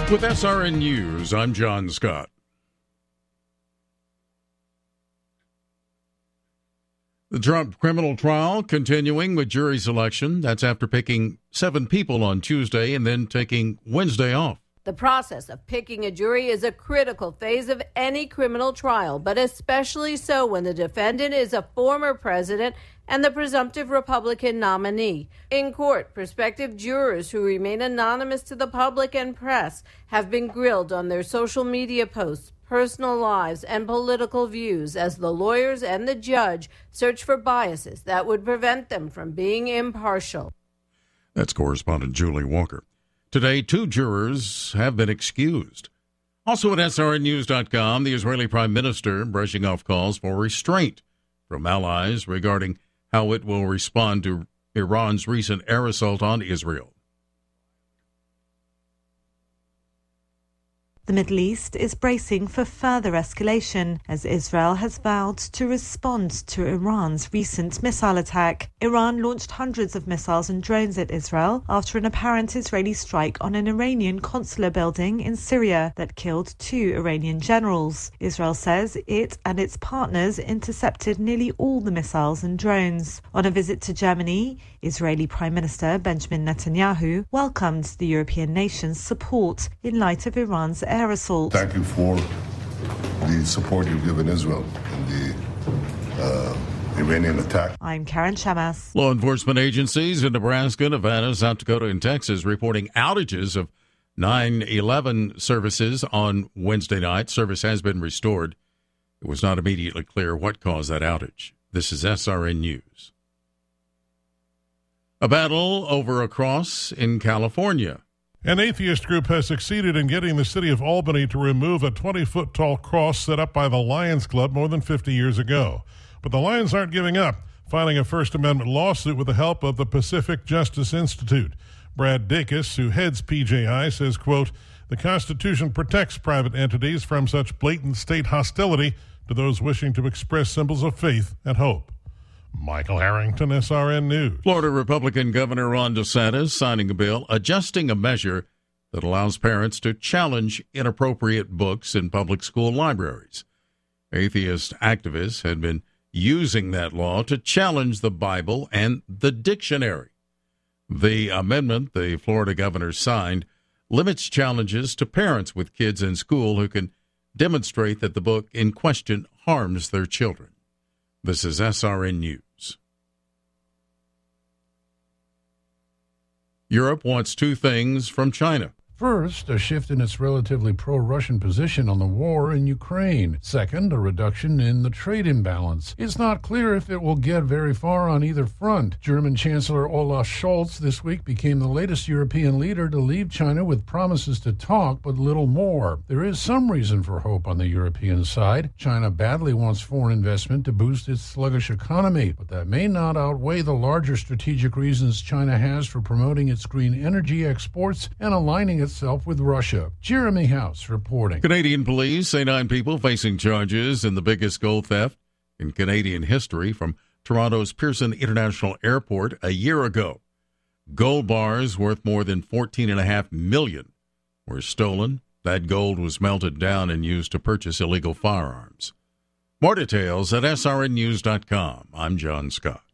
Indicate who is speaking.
Speaker 1: With SRN News, I'm John Scott. The Trump criminal trial continuing with jury selection. That's after picking 7 people on Tuesday and then taking Wednesday off.
Speaker 2: The process of picking a jury is a critical phase of any criminal trial, but especially so when the defendant is a former president and the presumptive Republican nominee. In court, prospective jurors who remain anonymous to the public and press have been grilled on their social media posts, personal lives, and political views as the lawyers and the judge search for biases that would prevent them from being impartial.
Speaker 1: That's correspondent Julie Walker. Today, 2 jurors have been excused. Also at srnnews.com, the Israeli Prime Minister brushing off calls for restraint from allies regarding how it will respond to Iran's recent air assault on Israel.
Speaker 3: The Middle East is bracing for further escalation as Israel has vowed to respond to Iran's recent missile attack. Iran launched hundreds of missiles and drones at Israel after an apparent Israeli strike on an Iranian consular building in Syria that killed 2 Iranian generals. Israel says it and its partners intercepted nearly all the missiles and drones. On a visit to Germany, Israeli Prime Minister Benjamin Netanyahu welcomed the European nations' support in light of Iran's air assault.
Speaker 4: Thank you for the support you've given Israel in the Iranian attack.
Speaker 3: I'm Karen Shamas.
Speaker 1: Law enforcement agencies in Nebraska, Nevada, South Dakota, and Texas reporting outages of 9/11 services on Wednesday night. Service has been restored. It was not immediately clear what caused that outage. This is SRN News. A battle over a cross in California.
Speaker 5: An atheist group has succeeded in getting the city of Albany to remove a 20-foot tall cross set up by the Lions Club more than 50 years ago. But the Lions aren't giving up, filing a First Amendment lawsuit with the help of the Pacific Justice Institute. Brad Dacus, who heads PJI, says, quote, "The Constitution protects private entities from such blatant state hostility to those wishing to express symbols of faith and hope." Michael Harrington, SRN News.
Speaker 1: Florida Republican Governor Ron DeSantis signing a bill adjusting a measure that allows parents to challenge inappropriate books in public school libraries. Atheist activists had been using that law to challenge the Bible and the dictionary. The amendment the Florida governor signed limits challenges to parents with kids in school who can demonstrate that the book in question harms their children. This is SRN News. Europe wants 2 things from China.
Speaker 6: First, a shift in its relatively pro-Russian position on the war in Ukraine. Second, a reduction in the trade imbalance. It's not clear if it will get very far on either front. German Chancellor Olaf Scholz this week became the latest European leader to leave China with promises to talk, but little more. There is some reason for hope on the European side. China badly wants foreign investment to boost its sluggish economy, but that may not outweigh the larger strategic reasons China has for promoting its green energy exports and aligning itself with Russia. Jeremy House reporting.
Speaker 1: Canadian police say 9 people facing charges in the biggest gold theft in Canadian history from Toronto's Pearson International Airport a year ago. Gold bars worth more than $14.5 million were stolen. That gold was melted down and used to purchase illegal firearms. More details at srnnews.com. I'm John Scott.